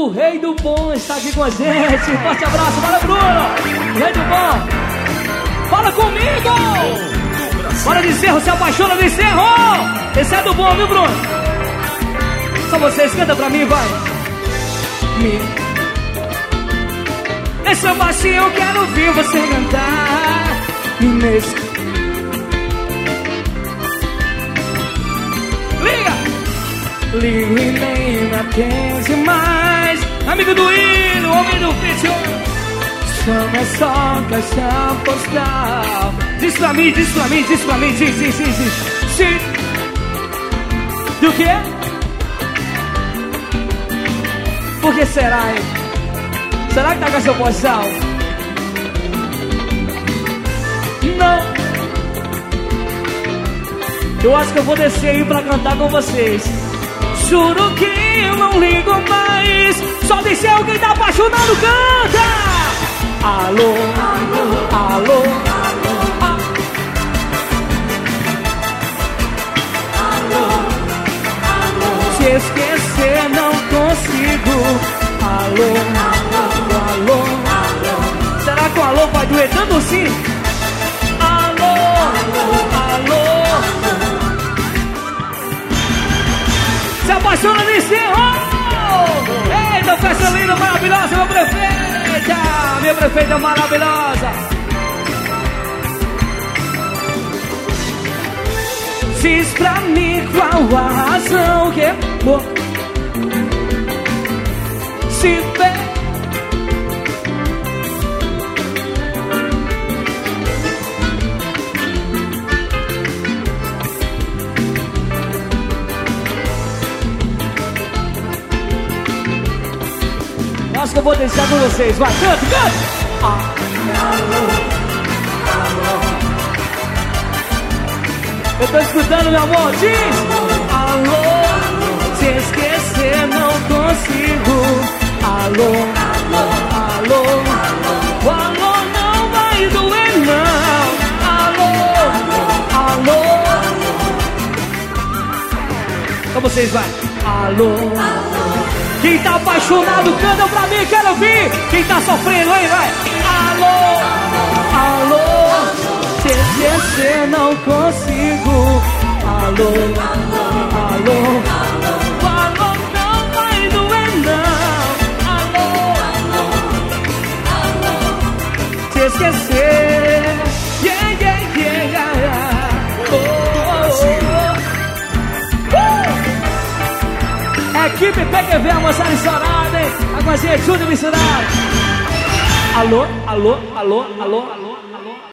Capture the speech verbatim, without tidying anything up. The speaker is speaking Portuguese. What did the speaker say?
O Rei do Bom está aqui com a gente. Forte abraço, bora Bruno. O Rei do Bom. Fala comigo. Bora de Cerro, se apaixona de Cerro. Esse é do bom, viu Bruno? Só vocês, canta pra mim, vai. Me... Nesse baixinho eu quero ouvir você cantar. Me mesmo. Liga! Ligo e nem me atende mais. Amigo do hino, homem do vídeo. Chama só caixa postal. Diz pra mim, diz pra mim, diz pra mim, diz, diz, diz, diz. Sim. Do que? Por que será, hein? Será que tá caixa postal? Não. Eu acho que eu vou descer aí pra cantar com vocês. Juro que eu não ligo mais. Só descer alguém tá apaixonado, canta! Alô, alô, alô, alô, alô, alô. Se esquecer não consigo. Alô, alô, alô, alô. Será que o alô vai doer tanto assim? Alô, alô, alô. Se apaixona de Cerro! Eita, festa linda, maravilhosa, meu prefeita! Minha prefeita maravilhosa! Diz pra mim qual a razão que vou se ver. Acho que eu vou deixar com vocês, vai, canta, canta! Ah, alô, alô. Eu tô escutando, meu amor, diz! Alô, se esquecer não consigo. Alô, alô, alô, o alô não vai doer, não. Alô, alô. Então vocês, vai! Alô, alô. Quem tá apaixonado, canta pra mim, quero ouvir. Quem tá sofrendo, aí vai. Alô, alô, se esquecer não consigo. Alô, alô, o alô não vai doer, não. Alô, se esquecer. Yeah, yeah, yeah, yeah. Oh, oh, oh. Equipe P Q V, a moçada estourada, hein? A coisinha tudo misturada. Alô, alô, alô, alô, alô.